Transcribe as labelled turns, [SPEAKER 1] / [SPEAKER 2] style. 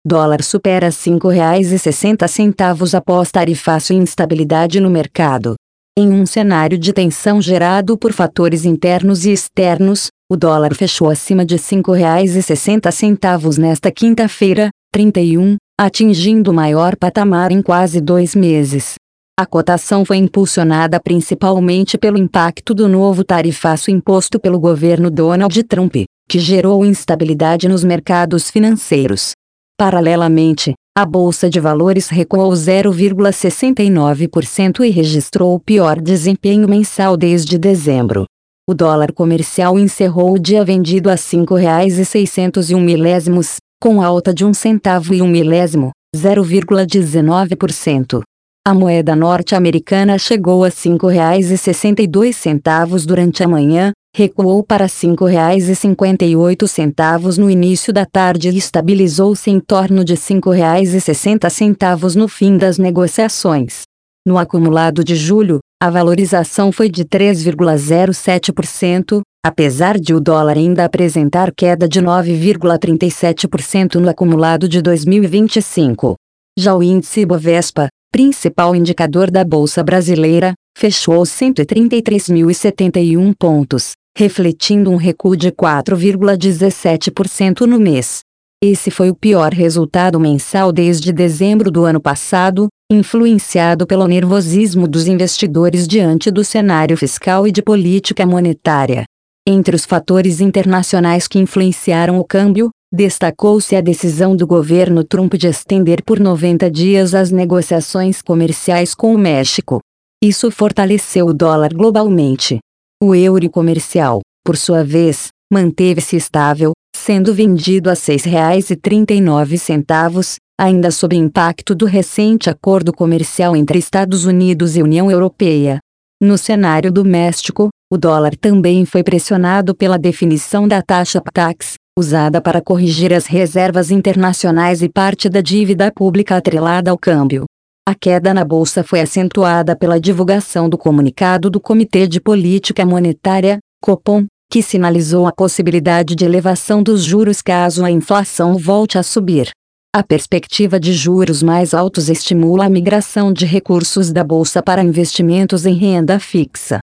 [SPEAKER 1] dólar supera R$ 5,60 após tarifaço e instabilidade no mercado. Em um cenário de tensão gerado por fatores internos e externos, o dólar fechou acima de R$ 5,60 nesta quinta-feira, 31, atingindo o maior patamar em quase 2 meses. A cotação foi impulsionada principalmente pelo impacto do novo tarifaço imposto pelo governo Donald Trump, que gerou instabilidade nos mercados financeiros. Paralelamente, a Bolsa de Valores recuou 0,69% e registrou o pior desempenho mensal desde dezembro. O dólar comercial encerrou o dia vendido a R$ 5,601, com alta de 1 centavo e 1 milésimo, 0,19%. A moeda norte-americana chegou a R$ 5,62 durante a manhã, recuou para R$ 5,58 no início da tarde e estabilizou-se em torno de R$ 5,60 no fim das negociações. No acumulado de julho, a valorização foi de 3,07%, apesar de o dólar ainda apresentar queda de 9,37% no acumulado de 2025. Já o índice Bovespa, principal indicador da Bolsa Brasileira, fechou aos 133.071 pontos, refletindo um recuo de 4,17% no mês. Esse foi o pior resultado mensal desde dezembro do ano passado, influenciado pelo nervosismo dos investidores diante do cenário fiscal e de política monetária. Entre os fatores internacionais que influenciaram o câmbio, destacou-se a decisão do governo Trump de estender por 90 dias as negociações comerciais com o México. Isso fortaleceu o dólar globalmente. O euro comercial, por sua vez, manteve-se estável, sendo vendido a R$ 6,39, ainda sob impacto do recente acordo comercial entre Estados Unidos e União Europeia. No cenário doméstico, o dólar também foi pressionado pela definição da taxa PTAX, usada para corrigir as reservas internacionais e parte da dívida pública atrelada ao câmbio. A queda na bolsa foi acentuada pela divulgação do comunicado do Comitê de Política Monetária, Copom, que sinalizou a possibilidade de elevação dos juros caso a inflação volte a subir. A perspectiva de juros mais altos estimula a migração de recursos da bolsa para investimentos em renda fixa.